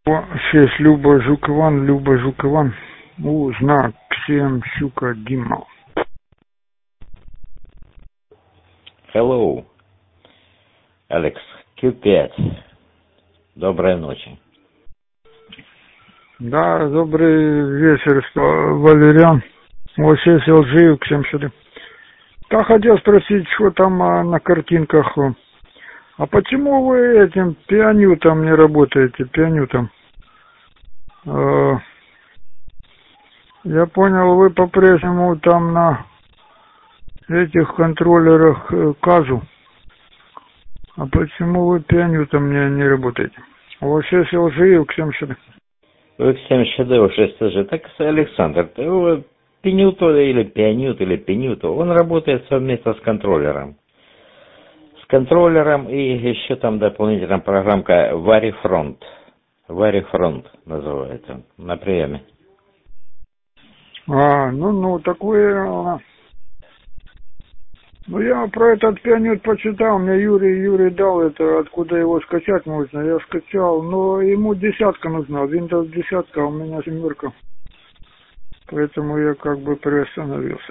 6 Люба Жук Иван, Люба Жук Иван. Знак 7 Щука Дима. Hello, Алекс, Q5. Доброй ночи. Да, добрый вечер, Валериан. Вот 6 LG, всем сюда. Да, хотел спросить, что там на картинках. А почему вы этим пионютом не работаете, пионютом? Я понял, вы по-прежнему там на этих контроллерах Казу. А почему вы пионютом не работаете? Вот 6 LG, всем сюда. Вы всем щедевы 6 же. Так, Александр, пенюто или пионют, или пенюто, он работает совместно с контроллером. С контроллером и еще там дополнительная программка VariFront. VariFront называется, на приеме. Так вы... я про этот пионют почитал, мне Юрий дал это, откуда его скачать можно, я скачал, но ему 10 нужна, Windows 10, а у меня 7, поэтому я как бы приостановился.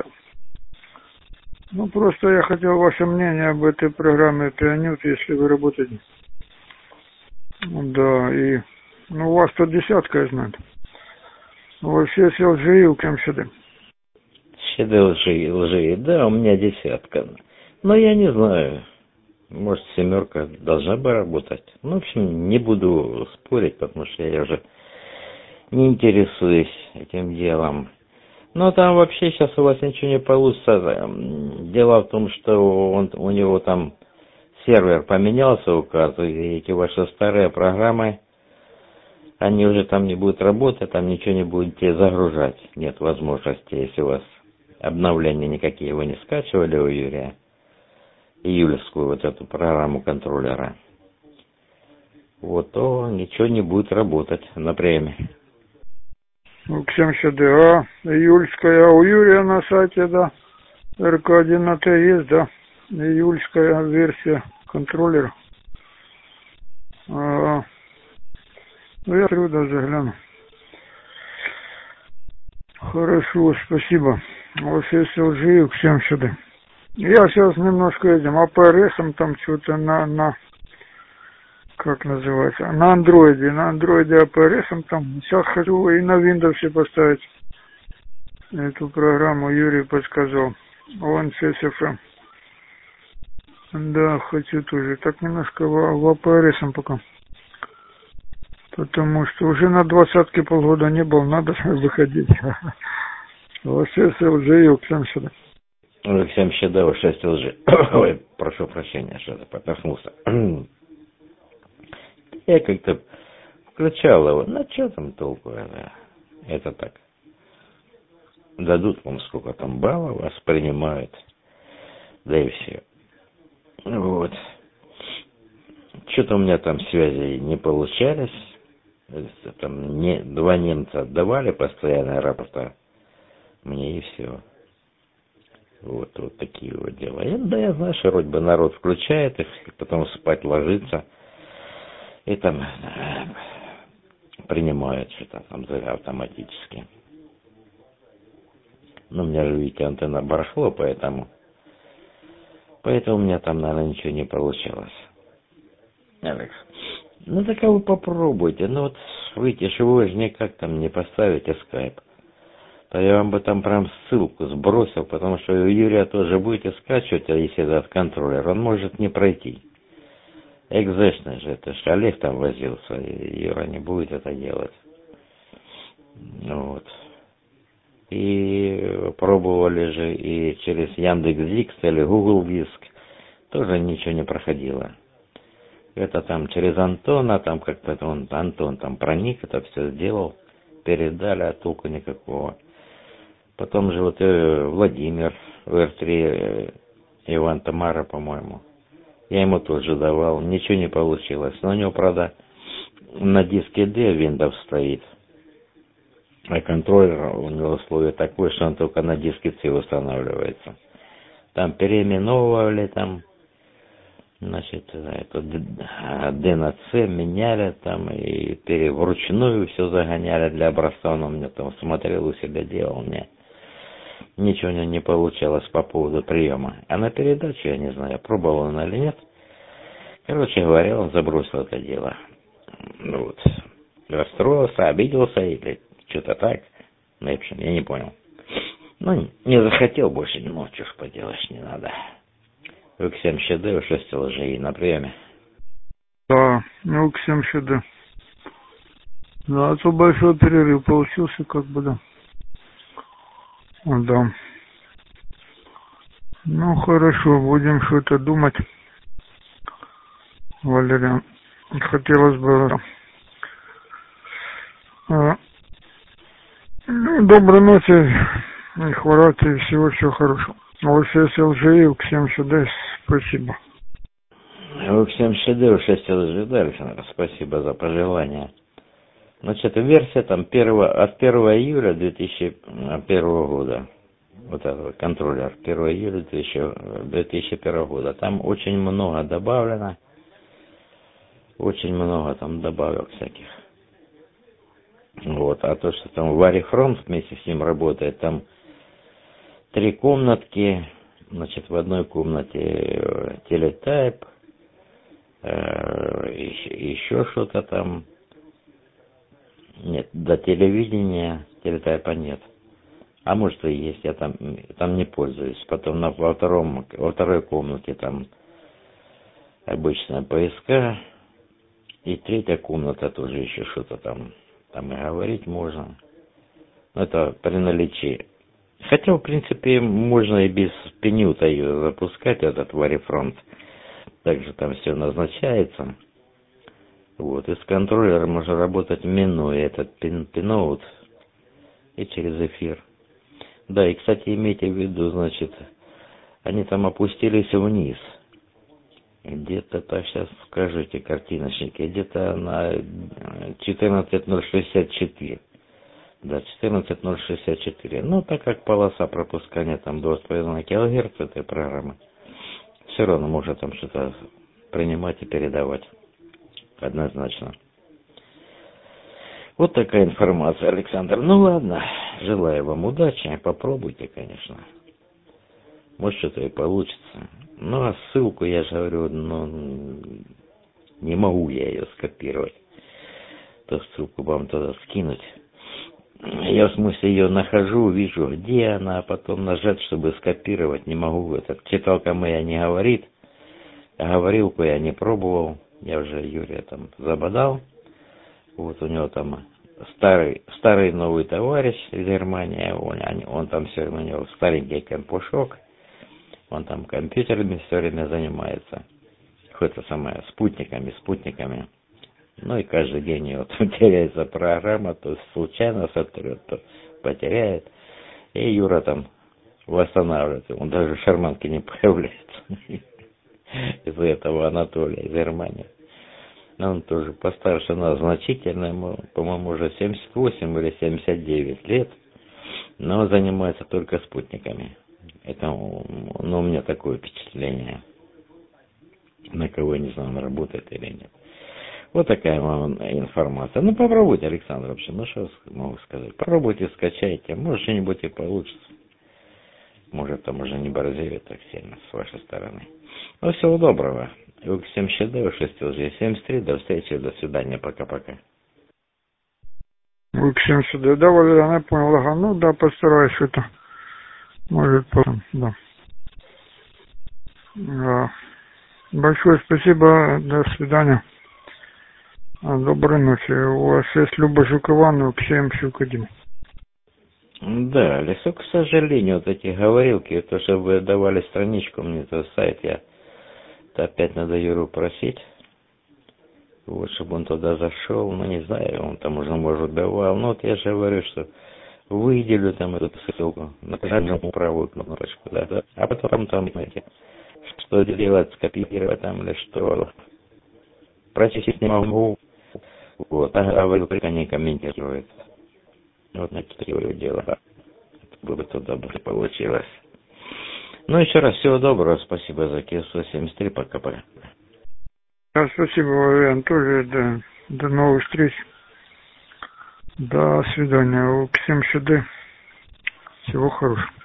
Просто я хотел ваше мнение об этой программе пионют, если вы работаете. Да, и... у вас тут 10, я знаю. Вот 6 LG, кем сюда. Щеды лжи, да, у меня 10. Но я не знаю, может 7 должна бы работать. В общем, не буду спорить, потому что я уже не интересуюсь этим делом. Но там вообще сейчас у вас ничего не получится. Дело в том, что у него там сервер поменялся у карты, и эти ваши старые программы, они уже там не будут работать, там ничего не будете загружать. Нет возможности, если у вас обновления никакие вы не скачивали у Юрия, июльскую вот эту программу контроллера, то ничего не будет работать на премии. Всем сюда, июльская, у Юрия на сайте, да, РК1АТ есть, да, июльская версия контроллера. Я смотрю, даже гляну. Хорошо, спасибо. Вот если LG, всем сюда. Я сейчас немножко этим АПРСом там что-то как называется, на андроиде АПРСом там. Сейчас хочу и на Windows поставить эту программу, Юрий подсказал. Он CSFM. Да, хочу тоже. Так немножко в АПРСом пока. Потому что уже на 20-ке полгода не был, надо выходить. Вот сейчас LG, всем сюда. Всем щедово 6 лжи. Ой, прошу прощения, что-то поперхнулся. Я как-то включал его. Что там толку? Это так. Дадут вам сколько там баллов, вас принимают. Да и все. Что-то у меня там связи не получались. Там 2 немца отдавали постоянные рапорта. Мне и все. Вот такие вот дела. Я знаю, что вроде бы народ включает их, и потом спать ложится. И там принимают что-то там автоматически. У меня же, видите, антенна барахло, поэтому у меня там, наверное, ничего не получалось. Алекс, так вы попробуйте. Видите, что вы же никак там не поставите скайп. То я вам бы там прям ссылку сбросил, потому что у Юрия тоже будете скачивать, а если этот контроллер, он может не пройти. Экзешный же, это же Олег там возился, и Юра не будет это делать. И пробовали же и через Яндекс.Диск или Google Диск, тоже ничего не проходило. Это там через Антона, там как-то Антон там проник, это все сделал, передали, а толку никакого. Потом же Владимир, ВР3, Иван Тамара, по-моему. Я ему тоже давал, ничего не получилось. Но у него, правда, на диске D Windows стоит. А контроллер у него условие такое, что он только на диске C устанавливается. Там переименовывали, там Значит, эту ДНЦ меняли там и вручную все загоняли для образца. Он у меня там смотрел, у себя делал, мне ничего у него не получалось по поводу приема. А на передачу, я не знаю, пробовал он или нет. Короче говоря, он забросил это дело. Ну вот, расстроился, обиделся или что-то так. Ну, в общем, я не понял. Ну, не захотел больше, ну, что ж поделаешь, не надо. Уксем ЩД, 6 лжи на приеме. Да, Уксем ЩД. Да, а то большой перерыв получился, как бы, да. Да. Ну, хорошо, будем что-то думать. Валерий, хотелось бы... доброй ночи, не хворайте, и всего хорошего. ОСС ЛЖИ, Уксем ЩД, спасибо. Уксем ЩД, 6 лжи, да, Александр, спасибо за пожелания. Значит, версия там от 1 июля 2001 года. Вот этот контроллер 1 июля 2001 года. Там очень много добавлено. Очень много там добавок всяких. Вот. А то, что там Варифронт вместе с ним работает, там 3 комнатки. Значит, в одной комнате телетайп. Еще что-то там. Нет, до телевидения телетайпа нет. А может и есть, я там не пользуюсь. Потом во второй комнате там обычная ПСК. И 3-я комната тоже еще что-то там и говорить можно. Но это при наличии. Хотя, в принципе, можно и без пенюта ее запускать, этот Варифронт. Также там все назначается. Вот, и с контроллером можно работать минуя этот пиноут и через эфир. Да, и, кстати, имейте в виду, значит, они там опустились вниз. Где-то, так сейчас скажите, картиночники, где-то на 14.064. Да, 14.064. Ну, так как полоса пропускания там 2,5 кГц этой программы, все равно можно там что-то принимать и передавать. Однозначно. Вот такая информация, Александр. Ну ладно, желаю вам удачи. Попробуйте, конечно. Может, что-то и получится. Ну, а ссылку, я же говорю, не могу я ее скопировать. То ссылку вам туда скинуть. Я, в смысле, ее нахожу, вижу, где она, а потом нажать, чтобы скопировать, не могу. Этот читалка моя не говорит. А говорилку я не пробовал. Я уже Юрия там забодал. Вот у него там старый новый товарищ из Германии. Он там все равно, у него старенький компушок. Он там компьютерами все время занимается. Какое-то самое, спутниками. Ну и каждый день его там теряется программа, то случайно сотрет, то потеряет. И Юра там восстанавливает. Он даже в шарманке не появляется. Из-за этого Анатолия из Германии. Но он тоже постарше нас значительно, ему, по-моему, уже 78 или 79 лет, но занимается только спутниками. Это, у меня такое впечатление. На кого, не знаю, он работает или нет. Вот такая вам информация. Ну, попробуйте, Александр, вообще, ну, что могу сказать. Попробуйте, скачайте, может, что-нибудь и получится. Может, там уже не борзеют так сильно с вашей стороны. Ну, всего доброго. Всем щедрого, 6 лжи, 73. До встречи, до свидания, пока-пока. Уксем ЩД, да, Валерий, я понял, ага, ну да, постараюсь это. Может, потом, да. Большое спасибо, до свидания. Доброй ночи. У вас есть Люба Жукова, Уксем Щукадим. Да, Лесу, к сожалению, вот эти говорилки, то, что вы давали страничку мне, этот сайт, опять надо Юру просить, вот, чтобы он туда зашел, ну, не знаю, он там уже, может, давал, но вот я же говорю, что выделю там эту ссылку, нажму правую кнопочку, да, а потом там, знаете, что делать, скопировать там или что, прочесть не могу, вот, а говорю, не комментирует. Вот на такое дело. Было бы туда бы получилось. Ну, еще раз всего доброго. Спасибо за КС-173. Пока-пока. Да, спасибо, Валериан, тоже, да. До новых встреч. До свидания. Всем ШД. Всего хорошего.